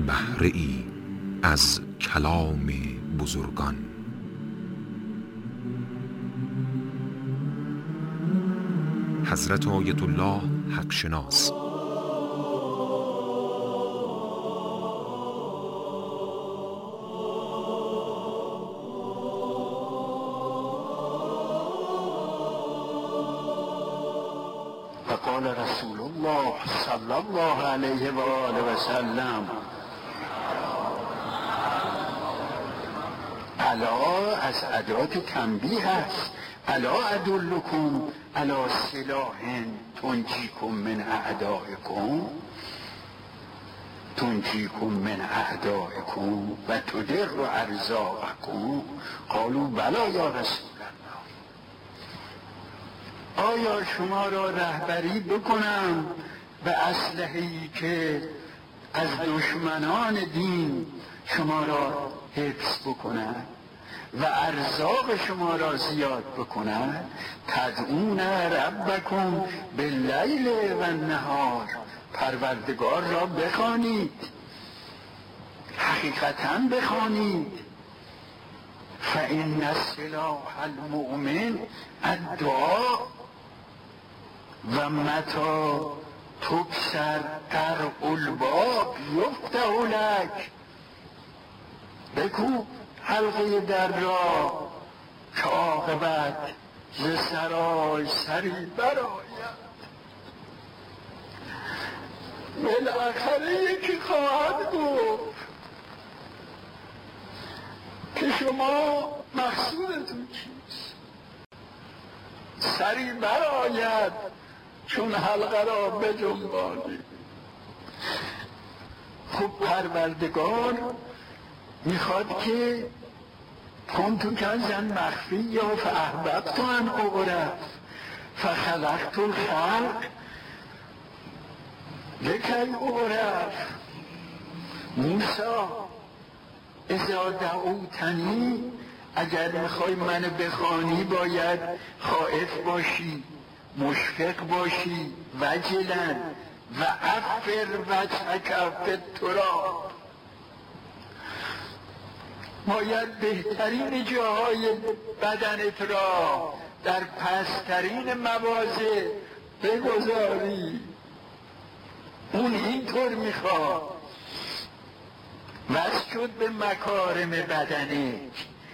بهره ای از کلام بزرگان. حضرت آیت الله حق شناس. وقال رسول الله صلی الله علیه و آله و سلم الا از ادات تنبیه است، الا ادلکم علی سلاح تنجیکم من اعدائکم و تدر ارزاقکم. قالوا بلی یا رسول الله. آیا شما را رهبری بکنم به اسلحه‌ای که از دشمنان دین شما را حفظ بکند و ارزاق شما را زیاد بکند؟ تدعون ربکم باللیل و النهار، پروردگار را بخوانید، حقیقتا بخوانید. فإن سلاح المؤمن الدعاء و متی تکسر طرق الباب یفتح لک. بکوب حلقه در را که عاقبت ز سرای سری برآید. بالاخره یکی خواهد گفت که شما مقصودتون چیست؟ سری برآید چون حلقه را بجنبانید. خب پروردگار میخواد که کنتو کنزن مخفی یا فاحببت ان اعرف فخلقت الخلق لکی اعرف. موسی اذا دعوتنی، اگر میخوای منو بخوانی باید خائف باشی، مشفق باشی، وجلا و افر وجهک فی التراب. باید بهترین جاهای بدنت را در پسترین مواضع بگذاری. اون اینطور میخواد. وصل شد به مکارم بدنک،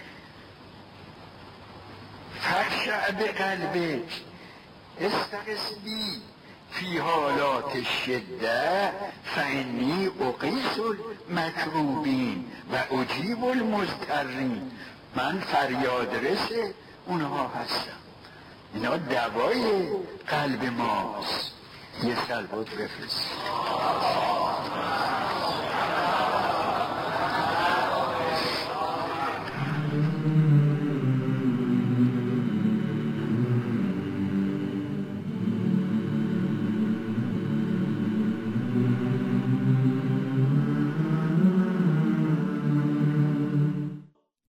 فخشع به قلبک، استغث بی فی حالات الشده فانی اقیس المکروبین و اجیب المضطرین. من فریاد رس اونها هستم. اینا دوای قلب ماست. یه سلوات بفرست.